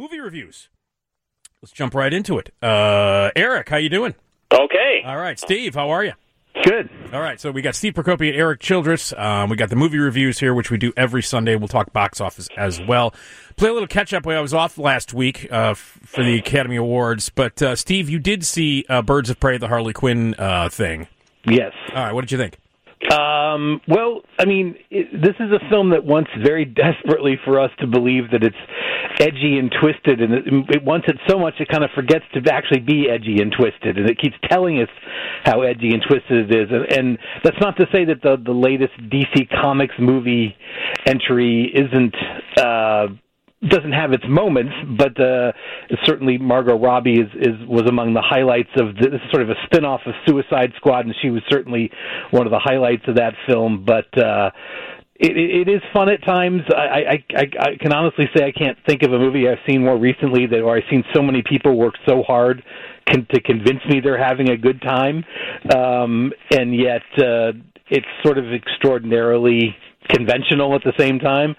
movie reviews. Let's jump right into it. Eric, how you doing? Okay. All right, Steve, how are you? Good. All right, so we got Steve Procopi and Eric Childress. We got the movie reviews here, which we do every Sunday. We'll talk box office as well. Play a little catch-up. I was off last week for the Academy Awards, but Steve, you did see Birds of Prey, the Harley Quinn thing. Yes. All right, what did you think? Well, I mean, this is a film that wants very desperately for us to believe that it's edgy and twisted, and it wants it so much it kind of forgets to actually be edgy and twisted, and it keeps telling us how edgy and twisted it is. And that's not to say that the latest DC Comics movie entry doesn't have its moments, but certainly Margot Robbie was among the highlights of this is sort of a spin-off of Suicide Squad, and she was certainly one of the highlights of that film. But it is fun at times. I can honestly say I can't think of a movie I've seen more recently where I've seen so many people work so hard to convince me they're having a good time, and yet it's sort of extraordinarily conventional at the same time.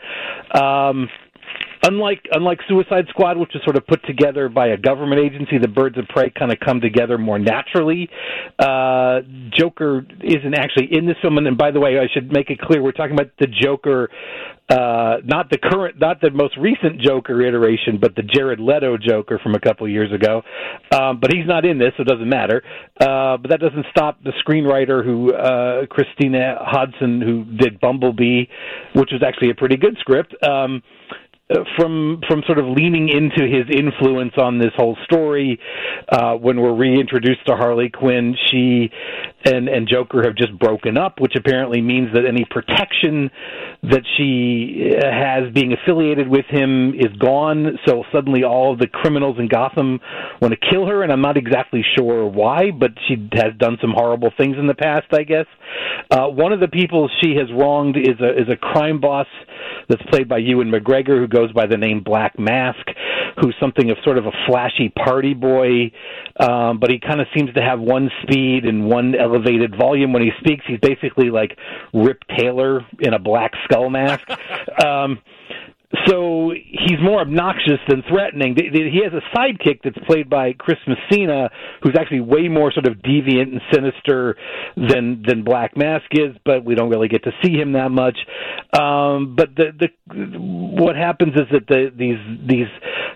Unlike Suicide Squad, which was sort of put together by a government agency, the Birds of Prey kind of come together more naturally. Joker isn't actually in this film, and by the way, I should make it clear we're talking about the Joker, not the most recent Joker iteration, but the Jared Leto Joker from a couple years ago. But he's not in this, so it doesn't matter. But that doesn't stop the screenwriter Christina Hodson, who did Bumblebee, which was actually a pretty good script. From sort of leaning into his influence on this whole story, when we're reintroduced to Harley Quinn, she and Joker have just broken up, which apparently means that any protection that she has being affiliated with him is gone. So suddenly all of the criminals in Gotham want to kill her, and I'm not exactly sure why, but she has done some horrible things in the past, I guess. One of the people she has wronged is a crime boss that's played by Ewan McGregor, who goes by the name Black Mask, who's something of sort of a flashy party boy, but he kind of seems to have one speed and one elevated volume when he speaks. He's basically like Rip Taylor in a black skull mask. So he's more obnoxious than threatening. He has a sidekick that's played by Chris Messina, who's actually way more sort of deviant and sinister than Black Mask is, but we don't really get to see him that much. But what happens is that these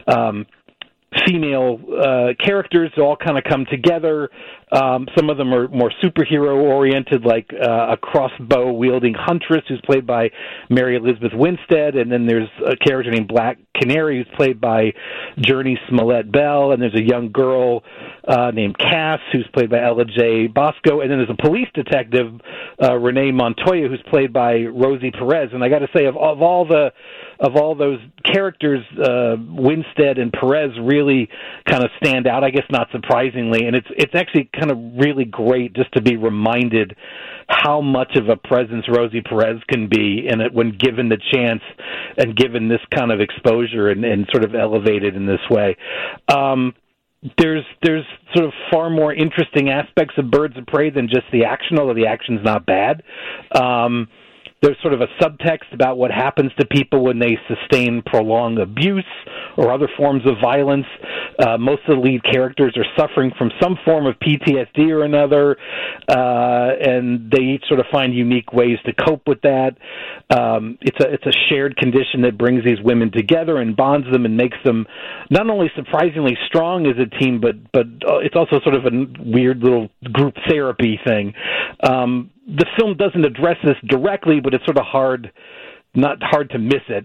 female characters all kind of come together. Some of them are more superhero-oriented, like a crossbow-wielding huntress who's played by Mary Elizabeth Winstead, and then there's a character named Black Canary who's played by Journey Smollett-Bell, and there's a young girl named Cass who's played by Ella J. Bosco, and then there's a police detective, Renee Montoya, who's played by Rosie Perez. And I got to say, of all those characters, Winstead and Perez really kind of stand out, I guess not surprisingly, and it's actually kind of really great just to be reminded how much of a presence Rosie Perez can be in it when given the chance and given this kind of exposure and sort of elevated in this way. There's sort of far more interesting aspects of Birds of Prey than just the action, although the action's not bad. There's sort of a subtext about what happens to people when they sustain prolonged abuse or other forms of violence. Most of the lead characters are suffering from some form of PTSD or another, and they each sort of find unique ways to cope with that. It's a shared condition that brings these women together and bonds them and makes them not only surprisingly strong as a team, but it's also sort of a weird little group therapy thing. The film doesn't address this directly, but it's sort of not hard to miss it.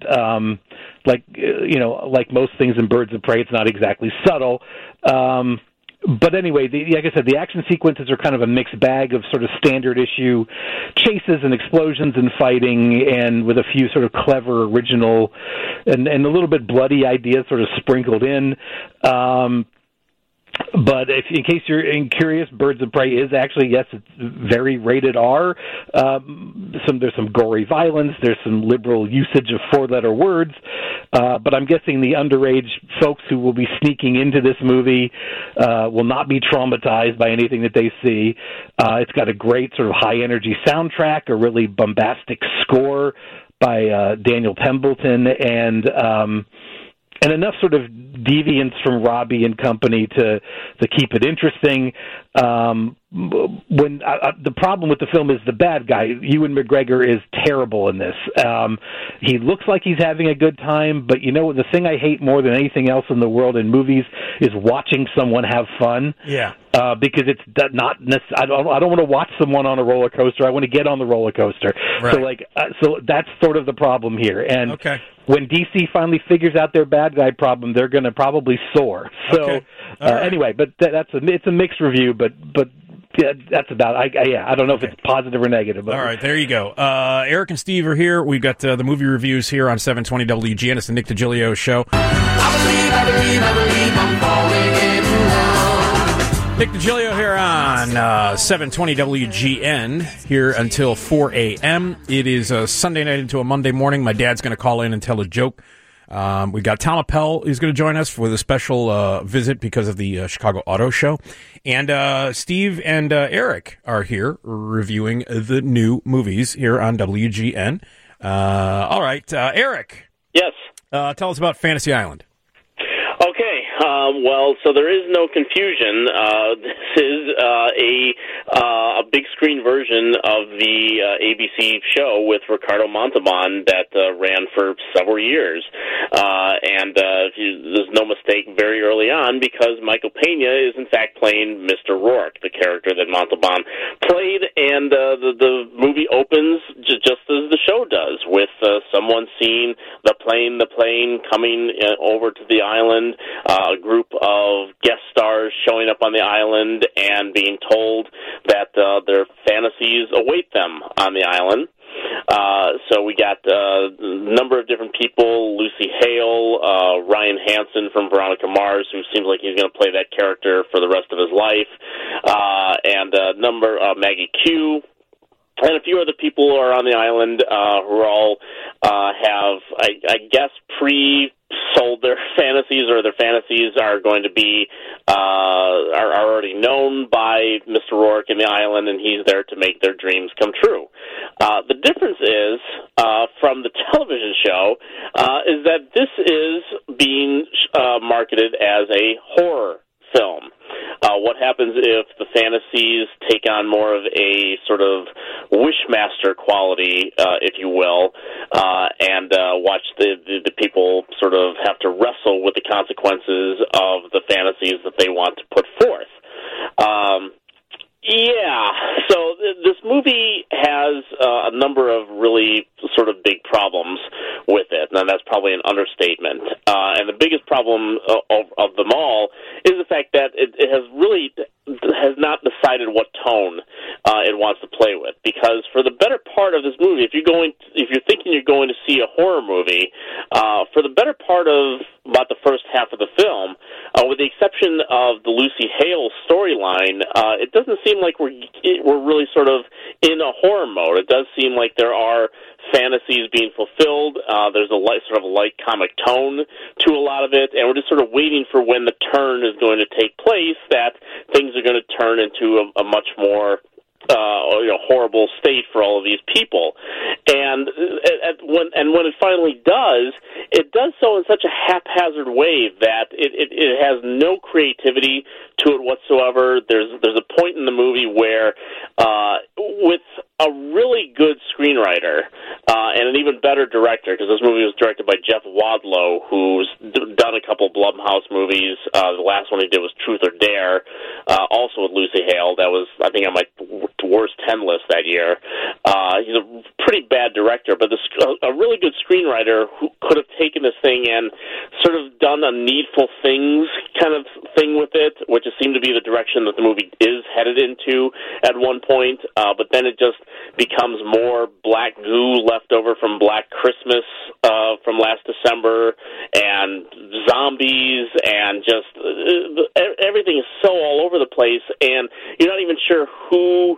Like most things in Birds of Prey, it's not exactly subtle. But anyway, like I said, the action sequences are kind of a mixed bag of sort of standard issue chases and explosions and fighting, and with a few sort of clever, original, and a little bit bloody ideas sort of sprinkled in. But in case you're curious, Birds of Prey is actually, yes, it's very rated R. There's some gory violence. There's some liberal usage of four-letter words. But I'm guessing the underage folks who will be sneaking into this movie will not be traumatized by anything that they see. It's got a great sort of high-energy soundtrack, a really bombastic score by Daniel Pemberton, and and enough sort of deviance from Robbie and company to keep it interesting. When the problem with the film is the bad guy, Ewan McGregor, is terrible in this. He looks like he's having a good time, but the thing I hate more than anything else in the world in movies is watching someone have fun. Yeah. Because it's not I don't want to watch someone on a roller coaster. I want to get on the roller coaster. Right. So that's sort of the problem here. And okay. When DC finally figures out their bad guy problem, they're going to probably soar. So okay. Right. Anyway, but it's a mixed review, but yeah, that's about. I don't know if it's positive or negative. But. All right, there you go. Eric and Steve are here. We've got the movie reviews here on 720 WGN. It's the Nick DiGilio Show. I believe I'm falling in love. Nick DiGilio here on 720 WGN, here until 4 a.m. It is a Sunday night into a Monday morning. My dad's going to call in and tell a joke. We got Tom Appel who's going to join us with a special visit because of the Chicago Auto Show. And Steve and Eric are here reviewing the new movies here on WGN. All right, Eric. Yes. Tell us about Fantasy Island. Okay. Well, so there is no confusion. This is a big screen version of the ABC show with Ricardo Montalban that ran for several years. And there's no mistake very early on because Michael Pena is in fact playing Mr. Rourke, the character that Montalban played. And the movie opens just as the show does, with someone seeing the plane coming over to the island, a group of guest stars showing up on the island and being told that their fantasies await them on the island. So we got a number of different people: Lucy Hale, Ryan Hansen from Veronica Mars, who seems like he's going to play that character for the rest of his life, and Maggie Q. And a few other people are on the island who all have, I guess, pre-sold their fantasies, or their fantasies are going to be are already known by Mr. Rourke in the island, and he's there to make their dreams come true. The difference is from the television show is that this is being marketed as a horror film. What happens if the fantasies take on more of a sort of Wishmaster quality, if you will, and watch the people sort of have to wrestle with the consequences of the fantasies that they want to put forth? Yeah, so this movie has a number of really sort of big problems with it, and that's probably an understatement. And the biggest problem of them all is the fact that it has not decided what tone it wants to play with. Because for the better part of this movie, if you're thinking you're going to see a horror movie, for the better part of about the first half of the film, with the exception of the Lucy Hale storyline, it doesn't seem like we're really sort of in a horror mode. It does seem like there are fantasies being fulfilled. There's a sort of light comic tone to a lot of it, and we're just sort of waiting for when the turn is going to take place, that things are going to turn into a much more horrible state for all of these people. And when it finally does, it does so in such a haphazard way that it has no creativity to it whatsoever. There's a point in the movie where, with a really good screenwriter and an even better director, because this movie was directed by Jeff Wadlow, who's done a couple Blumhouse movies. The last one he did was Truth or Dare, also with Lucy Hale. That was, I think, on my worst 10 list that year. He's a pretty bad director, but a really good screenwriter who could have taken this thing and sort of done a Needful Things kind of thing with it, which seemed to be the direction that the movie is headed into at one point, but then it just becomes more black goo left over from Black Christmas from last December, and zombies, and just everything is so all over the place, and you're not even sure who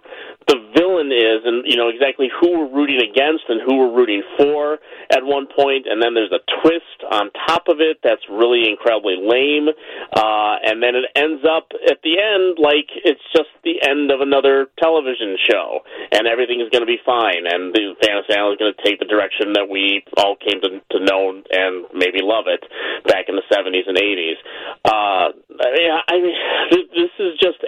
the villain is, and exactly who we're rooting against and who we're rooting for at one point, and then there's a twist on top of it that's really incredibly lame, and then it ends up at the end like it's just the end of another television show, and everything is going to be fine, and the Fantasy Island is going to take the direction that we all came to know and maybe love it back in the 70s and 80s. This is just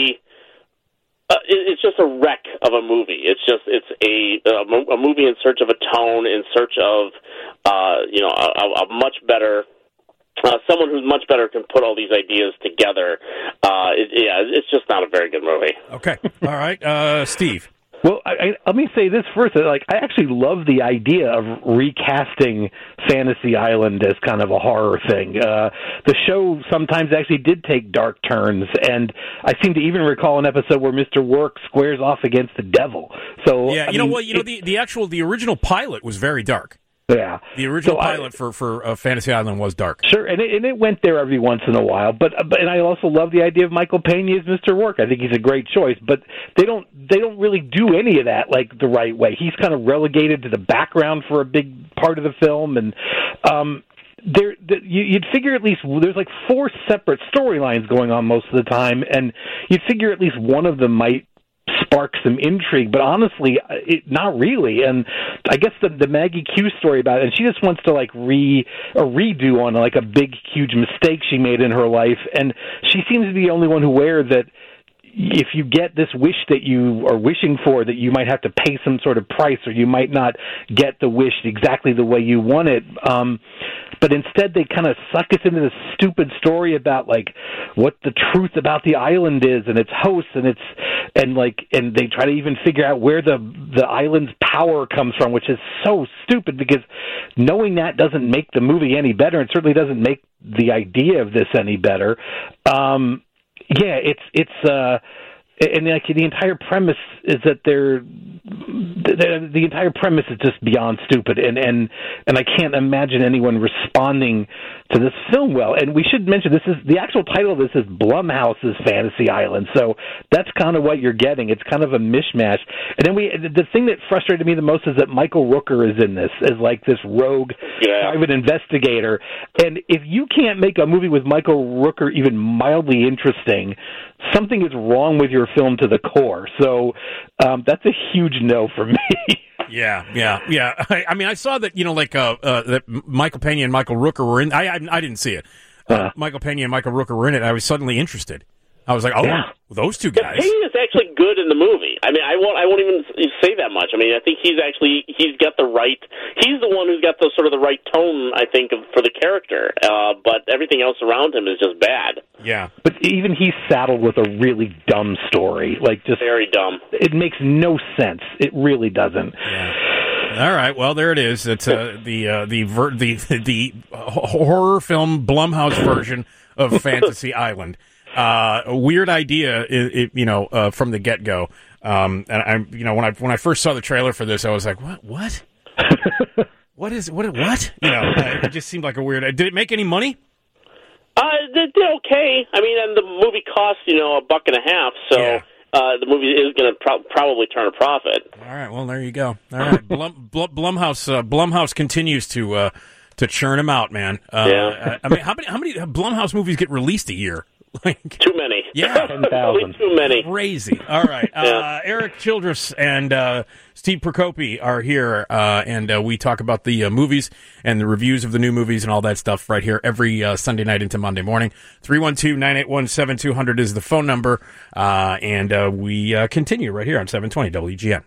it's just a wreck of a movie. It's a movie in search of a tone, in search of a much better someone who's much better can put all these ideas together. It's just not a very good movie. Okay, all right, Steve. Well, let me say this first. I actually love the idea of recasting Fantasy Island as kind of a horror thing. The show sometimes actually did take dark turns, and I seem to even recall an episode where Mr. Work squares off against the devil. So yeah, the original pilot was very dark. Yeah, the original pilot for Fantasy Island was dark. Sure, and it went there every once in a while. But I also love the idea of Michael Pena as Mr. Work. I think he's a great choice. But they don't really do any of that the right way. He's kind of relegated to the background for a big part of the film, and you'd figure at least there's 4 separate storylines going on most of the time, and you'd figure at least one of them might spark some intrigue, but honestly, not really. And I guess the Maggie Q story about it, and she just wants to redo on a big, huge mistake she made in her life, and she seems to be the only one who aware that if you get this wish that you are wishing for, that you might have to pay some sort of price, or you might not get the wish exactly the way you want it. But instead, they kind of suck us into this stupid story about what the truth about the island is and its hosts, and they try to even figure out where the island's power comes from, which is so stupid because knowing that doesn't make the movie any better, and certainly doesn't make the idea of this any better. And the entire premise is that the entire premise is just beyond stupid, and I can't imagine anyone responding to this film well. And we should mention the actual title of this is Blumhouse's Fantasy Island, so that's kind of what you're getting. It's kind of a mishmash. And then the thing that frustrated me the most is that Michael Rooker is in this as this rogue private investigator. And if you can't make a movie with Michael Rooker even mildly interesting, something is wrong with your film to the core. So that's a huge no for me. Yeah. I mean, I saw that that Michael Pena and Michael Rooker were in. I didn't see it. Michael Pena and Michael Rooker were in it. I was suddenly interested. I was like, those two guys. Pena is actually good in the movie. I mean, I won't even say that much. I mean, I think he's got the right. He's the one who's got the sort of the right tone, I think, for the character. But everything else around him is just bad. Yeah. But even he's saddled with a really dumb story, just very dumb. It makes no sense. It really doesn't. Yeah. All right, well there it is. It's the horror film Blumhouse version of Fantasy Island. Weird idea, from the get go. And when I first saw the trailer for this, I was like, what? What? It just seemed like a weird. Did it make any money? They did okay. I mean, and the movie cost $1.50, so. Yeah. The movie is going to probably turn a profit. All right, well there you go. All right, Blumhouse continues to churn them out, man. Yeah. I mean, how many Blumhouse movies get released a year? Too many. Yeah, 10,000. Too many. Crazy. All right, Eric Childress and Steve Procopi are here, and we talk about the movies and the reviews of the new movies and all that stuff right here every Sunday night into Monday morning. 312-981-7200 is the phone number, and we continue right here on 720 WGN.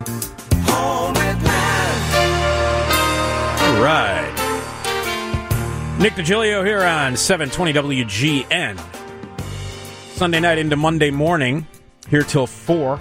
All right. Nick DiGilio here on 720 WGN. Sunday night into Monday morning, here till 4.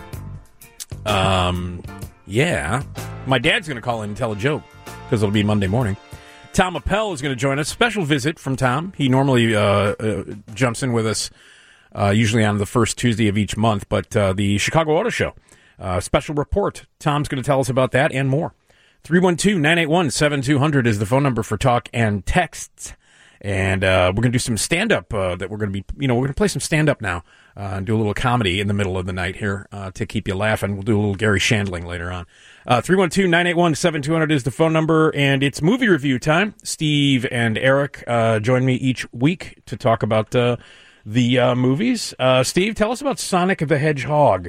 Yeah. My dad's going to call in and tell a joke, because it'll be Monday morning. Tom Appel is going to join us. Special visit from Tom. He normally jumps in with us, usually on the first Tuesday of each month, but the Chicago Auto Show. Special report. Tom's going to tell us about that and more. 312-981-7200 is the phone number for talk and texts. And we're going to do some stand-up that we're going to be, we're going to play some stand-up now and do a little comedy in the middle of the night here to keep you laughing. We'll do a little Gary Shandling later on. 312-981-7200 is the phone number, and it's movie review time. Steve and Eric join me each week to talk about the movies. Steve, tell us about Sonic the Hedgehog.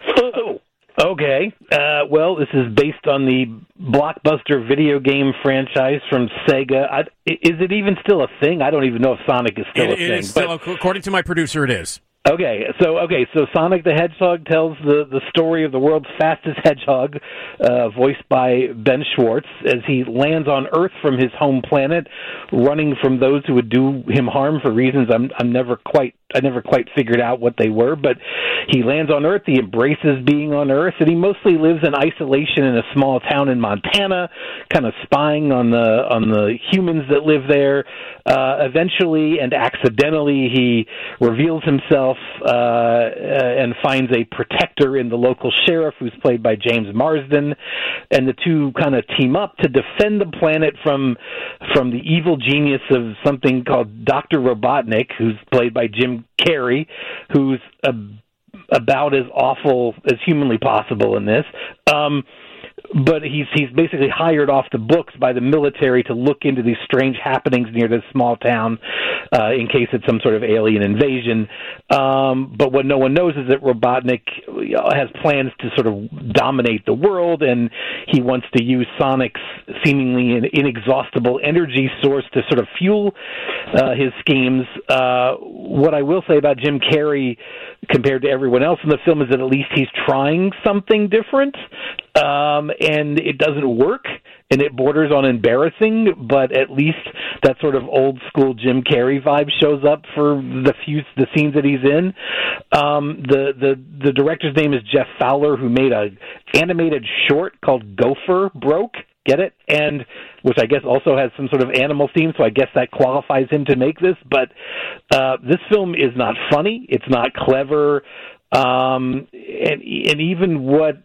Okay. Well, this is based on the blockbuster video game franchise from Sega. Is it even still a thing? I don't even know if Sonic is still a thing. It is still, according to my producer, it is. Okay, so Sonic the Hedgehog tells the story of the world's fastest hedgehog, voiced by Ben Schwartz, as he lands on Earth from his home planet, running from those who would do him harm for reasons I never quite figured out what they were. But he lands on Earth, he embraces being on Earth, and he mostly lives in isolation in a small town in Montana, kind of spying on the humans that live there. Eventually and accidentally, he reveals himself and finds a protector in the local sheriff, who's played by James Marsden, and the two kind of team up to defend the planet from the evil genius of something called Dr. Robotnik, who's played by Jim Carrey, who's about as awful as humanly possible in this. But he's basically hired off the books by the military to look into these strange happenings near this small town in case it's some sort of alien invasion. But what no one knows is that Robotnik has plans to sort of dominate the world, and he wants to use Sonic's seemingly inexhaustible energy source to sort of fuel his schemes. What I will say about Jim Carrey compared to everyone else in the film is that at least he's trying something different. And it doesn't work, and it borders on embarrassing, but at least that sort of old school Jim Carrey vibe shows up for the scenes that he's in. The director's name is Jeff Fowler, who made a animated short called Gopher Broke. Get it? And which I guess also has some sort of animal theme, so I guess that qualifies him to make this. But this film is not funny. It's not clever. And even what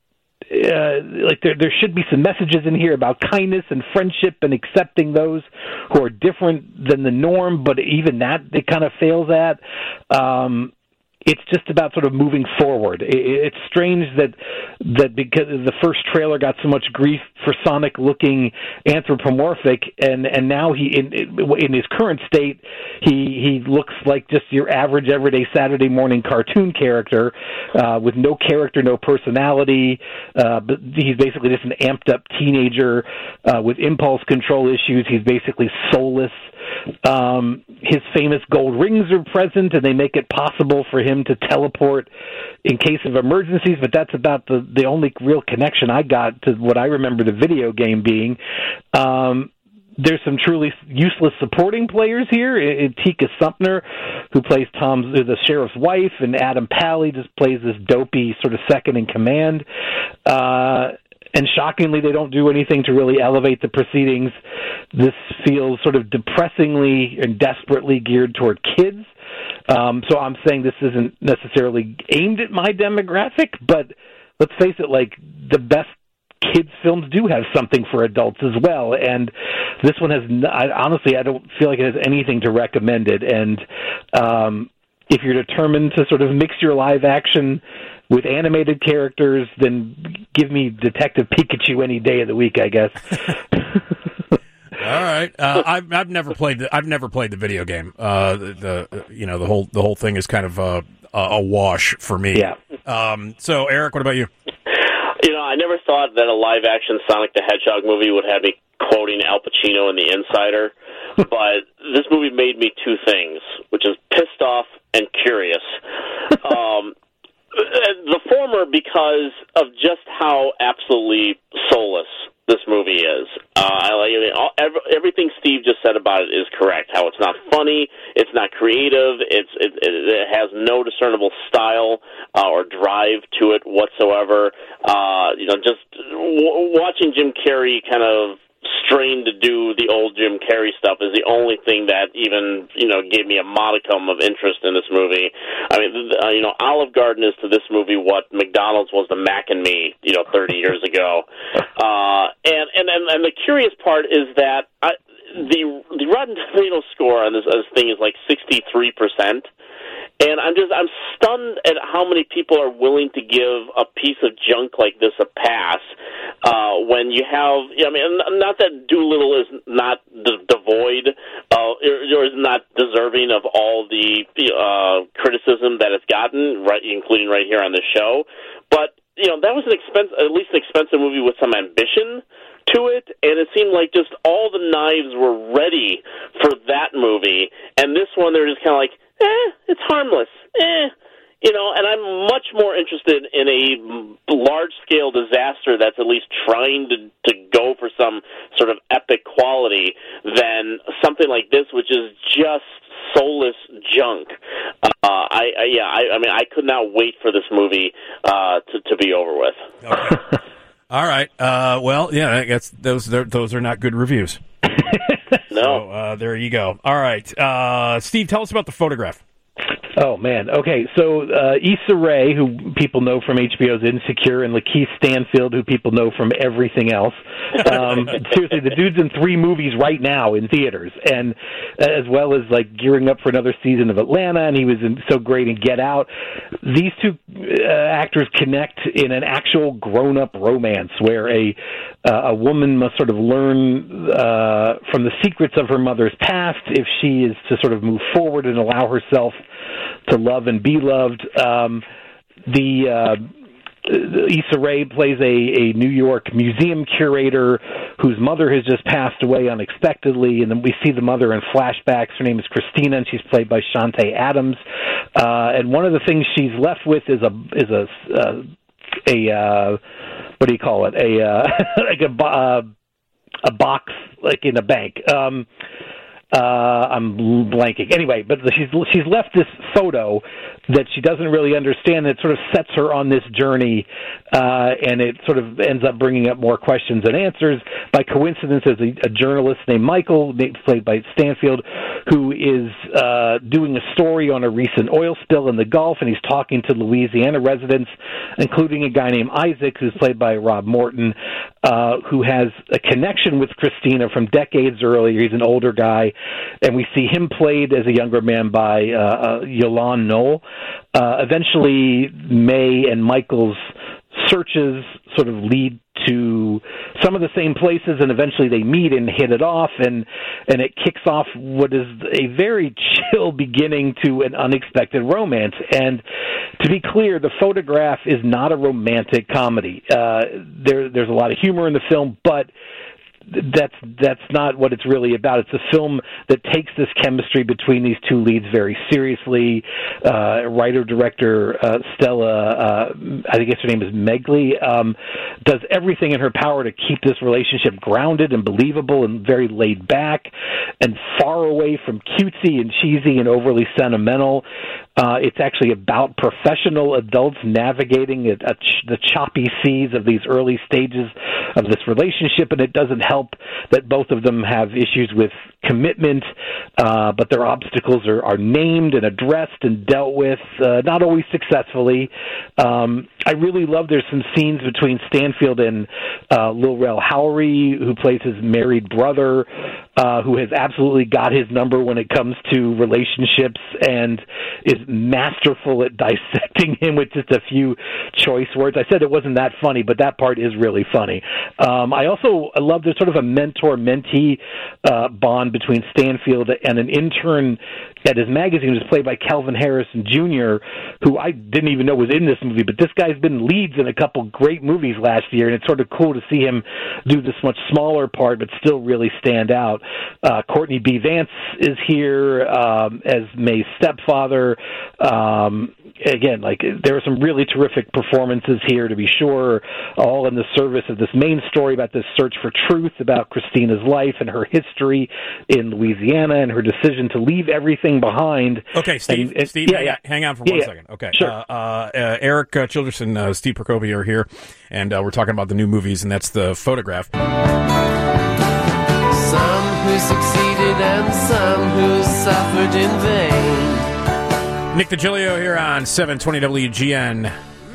there should be some messages in here about kindness and friendship and accepting those who are different than the norm, but even that it kind of fails at. It's just about sort of moving forward. It's strange that because the first trailer got so much grief for Sonic looking anthropomorphic, and now he in his current state he looks like just your average everyday Saturday morning cartoon character with no character, no personality. But he's basically just an amped up teenager with impulse control issues. He's basically soulless. His famous gold rings are present, and they make it possible for him to teleport in case of emergencies, but that's about the only real connection I got to what I remember the video game being. There's some truly useless supporting players here. Tika Sumpter, who plays the sheriff's wife, and Adam Pally just plays this dopey sort of second in command. And shockingly, they don't do anything to really elevate the proceedings. This feels sort of depressingly and desperately geared toward kids. So I'm saying this isn't necessarily aimed at my demographic, but let's face it, like the best kids' films do have something for adults as well. And this one has, honestly, I don't feel like it has anything to recommend it. And if you're determined to sort of mix your live action with animated characters, then give me Detective Pikachu any day of the week, I guess. All right, I've never played the video game. The whole thing is kind of a wash for me. Yeah. So Eric, what about you? I never thought that a live action Sonic the Hedgehog movie would have me quoting Al Pacino in The Insider, but this movie made me two things, which is pissed off and curious. The former because of just how absolutely soulless this movie is. Everything Steve just said about it is correct. How it's not funny, it's not creative, it has no discernible style or drive to it whatsoever. Just watching Jim Carrey kind of strain to do the old Jim Carrey stuff is the only thing that even gave me a modicum of interest in this movie. I mean, Olive Garden is to this movie what McDonald's was to Mac and Me 30 years ago. And the curious part is that the Rotten Tomatoes score on this thing is like 63%. And I'm stunned at how many people are willing to give a piece of junk like this a pass when you have, I mean, not that Doolittle is not devoid or is not deserving of all the criticism that it's gotten, right, including right here on the show, but that was at least an expensive movie with some ambition to it, and it seemed like just all the knives were ready for that movie, and this one they're just kind of like, it's harmless. And I'm much more interested in a large-scale disaster that's at least trying to go for some sort of epic quality than something like this, which is just soulless junk. I mean, I could not wait for this movie to be over with. Okay. All right. Well, yeah, I guess those are not good reviews. No. So, there you go. All right. Steve, tell us about The Photograph. Oh, man. Okay, so Issa Rae, who people know from HBO's Insecure, and Lakeith Stanfield, who people know from everything else. Seriously, the dude's in 3 movies right now in theaters, and as well as like gearing up for another season of Atlanta, and he was so great in Get Out. These two actors connect in an actual grown-up romance where a woman must sort of learn from the secrets of her mother's past if she is to sort of move forward and allow herself to love and be loved. Issa Rae plays a New York museum curator whose mother has just passed away unexpectedly, and then we see the mother in flashbacks. Her name is Christina, and she's played by Shantae Adams. And one of the things she's left with is a what do you call it? Like a box, like in a bank. I'm blanking. Anyway, but she's left this photo that she doesn't really understand. That sort of sets her on this journey, and it sort of ends up bringing up more questions than answers. By coincidence, there's a journalist named Michael, played by Stanfield, who is doing a story on a recent oil spill in the Gulf, and he's talking to Louisiana residents, including a guy named Isaac, who's played by Rob Morton, who has a connection with Christina from decades earlier. He's an older guy, and we see him played as a younger man by Yolan Knoll. Eventually, May and Michael's searches sort of lead to some of the same places, and eventually they meet and hit it off, and it kicks off what is a very chill beginning to an unexpected romance. And to be clear, The Photograph is not a romantic comedy. There's a lot of humor in the film, but that's not what it's really about. It's a film that takes this chemistry between these two leads very seriously. Writer-director Stella, I think her name is Megley, does everything in her power to keep this relationship grounded and believable and very laid back and far away from cutesy and cheesy and overly sentimental. It's actually about professional adults navigating the choppy seas of these early stages of this relationship, and it doesn't help that both of them have issues with commitment, but their obstacles are named and addressed and dealt with, not always successfully. I really love there's some scenes between Stanfield and Lil Rel Howery, who plays his married brother, who has absolutely got his number when it comes to relationships and is masterful at dissecting him with just a few choice words. I said it wasn't that funny, but that part is really funny. I love there's sort of a mentor-mentee bond between Stanfield and an intern at his magazine, who's played by Calvin Harrison Jr., who I didn't even know was in this movie, but this guy's been leads in a couple great movies last year, and it's sort of cool to see him do this much smaller part but still really stand out. Courtney B. Vance is here as May's stepfather. Again, like, there are some really terrific performances here, to be sure, all in the service of this main story about this search for truth about Christina's life and her history in Louisiana and her decision to leave everything behind. Okay, Steve, hang on for 1 second. Okay, sure. Eric Childress and Steve Procopio are here, and we're talking about the new movies, and that's The Photograph. Some who succeeded and some who suffered in vain. Nick DiGilio here on 720 WGN.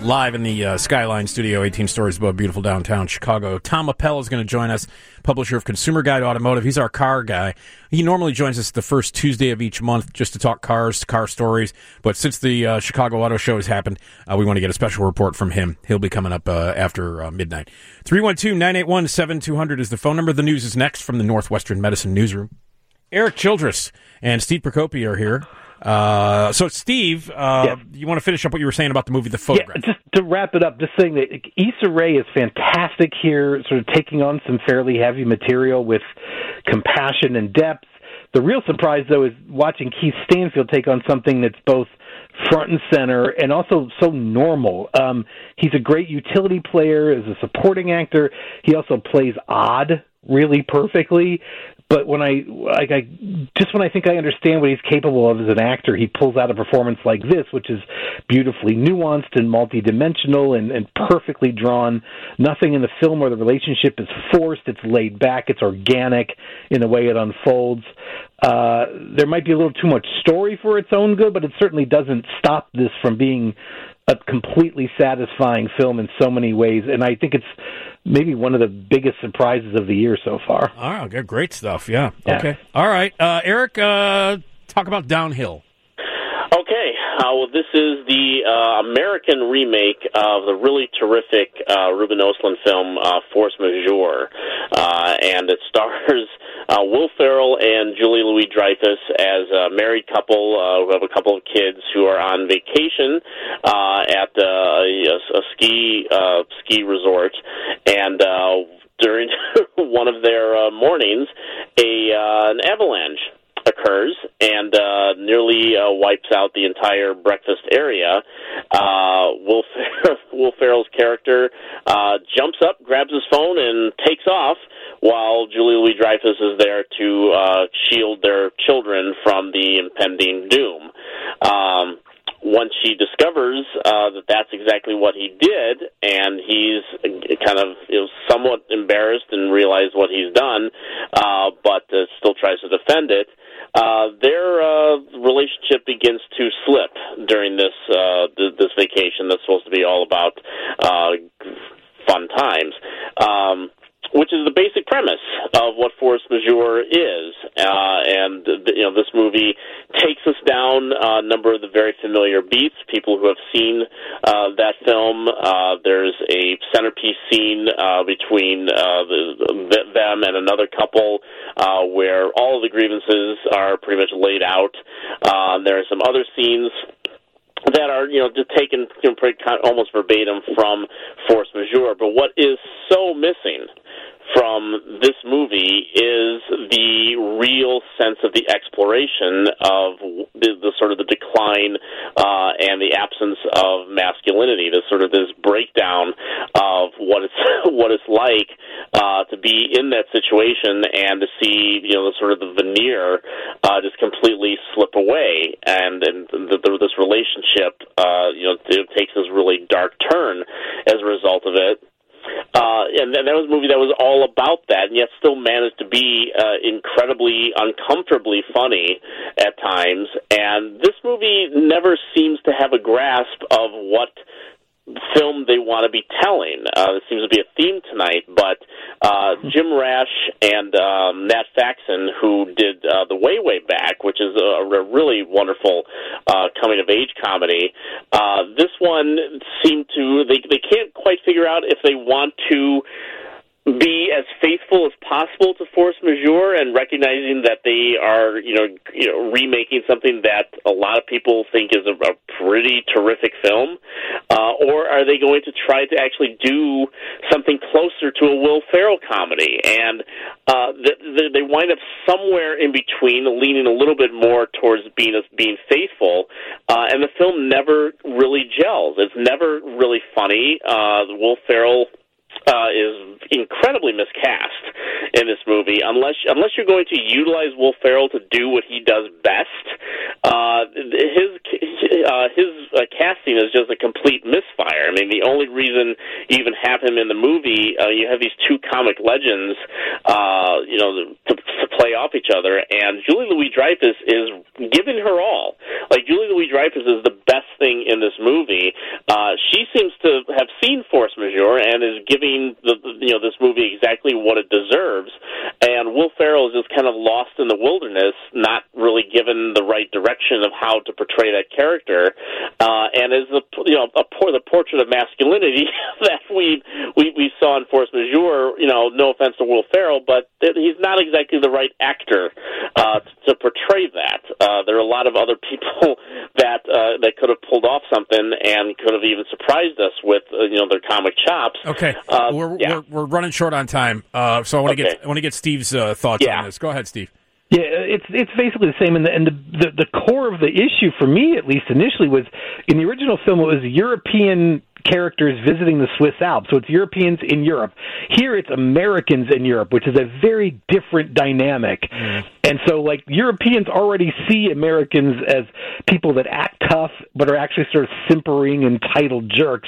live in the Skyline Studio, 18 stories above beautiful downtown Chicago. Tom Appel is going to join us, publisher of Consumer Guide Automotive. He's our car guy. He normally joins us the first Tuesday of each month just to talk cars, car stories. But since the Chicago Auto Show has happened, we want to get a special report from him. He'll be coming up after midnight. 312-981-7200 is the phone number. The news is next from the Northwestern Medicine Newsroom. Eric Childress and Steve Procopi are here. So, Steve, you want to finish up what you were saying about the movie The Photograph? Yeah, just to wrap it up, just saying that Issa Rae is fantastic here, sort of taking on some fairly heavy material with compassion and depth. The real surprise, though, is watching Keith Stanfield take on something that's both front and center and also so normal. He's a great utility player as a supporting actor. He also plays odd really perfectly. But when I think I understand what he's capable of as an actor, he pulls out a performance like this, which is beautifully nuanced and multidimensional and perfectly drawn. Nothing in the film or the relationship is forced. It's laid back. It's organic in the way it unfolds. There might be a little too much story for its own good, but it certainly doesn't stop this from being a completely satisfying film in so many ways. And I think it's maybe one of the biggest surprises of the year so far. Oh, good, great stuff. Yeah. Okay. All right. Eric, talk about Downhill. Okay. Well, this is the American remake of the really terrific Ruben Östlund film Force Majeure, and it stars Will Ferrell and Julia Louis-Dreyfus as a married couple who have a couple of kids who are on vacation at a ski resort, and during one of their mornings, an avalanche occurs and nearly wipes out the entire breakfast area. Will Ferrell's character jumps up, grabs his phone, and takes off, while Julia Louis-Dreyfus is there to shield their children from the impending doom. Once she discovers that that's exactly what he did, and he's kind of somewhat embarrassed and realized what he's done, but still tries to defend it, their relationship begins to slip during this vacation that's supposed to be all about fun times. Which is the basic premise of what Force Majeure is, and this movie takes us down a number of the very familiar beats. People who have seen that film, there's a centerpiece scene between them and another couple where all of the grievances are pretty much laid out. There are some other scenes that are, just taken almost verbatim from Force Majeure. But what is so missing from this movie is the real sense of the exploration of the sort of the decline and the absence of masculinity. This sort of this breakdown of what it's like to be in that situation and to see the sort of the veneer just completely slip away, and this relationship it takes this really dark turn as a result of it. And that was a movie that was all about that, and yet still managed to be incredibly uncomfortably funny at times. And this movie never seems to have a grasp of what film they want to be telling. There seems to be a theme tonight, but Jim Rash and Nat Faxon, who did The Way Back, which is a really wonderful coming-of-age comedy, this one seemed to, they can't quite figure out if they want to be as faithful as possible to Force Majeure, and recognizing that they are, remaking something that a lot of people think is a pretty terrific film, or are they going to try to actually do something closer to a Will Ferrell comedy? And they wind up somewhere in between, leaning a little bit more towards being faithful, and the film never really gels. It's never really funny. Will Ferrell is incredibly miscast in this movie. Unless you're going to utilize Will Ferrell to do what he does best, his casting is just a complete misfire. I mean, the only reason you even have him in the movie, you have these two comic legends, to play off each other, and Julie Louis-Dreyfus is giving her all. Like, Julie Louis-Dreyfus is the best nothing in this movie. She seems to have seen force majeure and is giving this movie exactly what it deserves. And Will Ferrell is just kind of lost in the wilderness, not really given the right direction of how to portray that character, and is the portrait of masculinity that we saw in Force Majeure. No offense to Will Ferrell, but he's not exactly the right actor to portray that. There are a lot of other people that could have pulled off something and could have even surprised us with their comic chops. Okay, we're running short on time, so I want to get Steve's thoughts on this. Go ahead, Steve. Yeah, it's basically the same, and the core of the issue for me, at least initially, was in the original film it was European characters visiting the Swiss Alps, so it's Europeans in Europe. Here it's Americans in Europe, which is a very different dynamic. And so, like, Europeans already see Americans as people that act tough, but are actually sort of simpering, entitled jerks.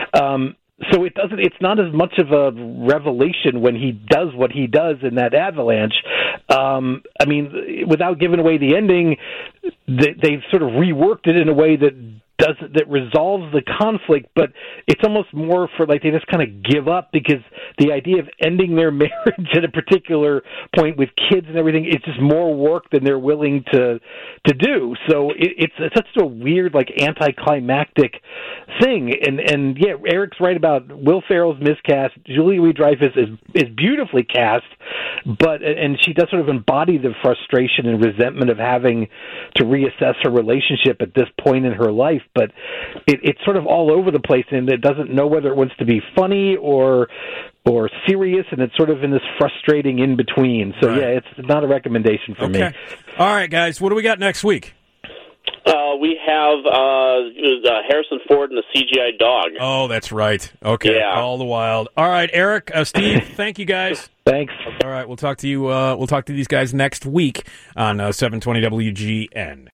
So it's not as much of a revelation when he does what he does in that avalanche. I mean, without giving away the ending, they've sort of reworked it in a way that resolves the conflict, but it's almost more for like they just kind of give up because the idea of ending their marriage at a particular point with kids and everything is just more work than they're willing to do. So it's such a weird, like, anticlimactic thing. And yeah, Eric's right about Will Ferrell's miscast. Julia Louis-Dreyfus is beautifully cast, and she does sort of embody the frustration and resentment of having to reassess her relationship at this point in her life. But it's sort of all over the place, and it doesn't know whether it wants to be funny or serious, and it's sort of in this frustrating in between. So right. Yeah, it's not a recommendation for me. All right, guys, what do we got next week? We have Harrison Ford and the CGI dog. Oh, that's right. Okay, yeah. All the wild. All right, Eric, Steve, thank you guys. Thanks. All right, we'll talk to you. We'll talk to these guys next week on 720 WGN.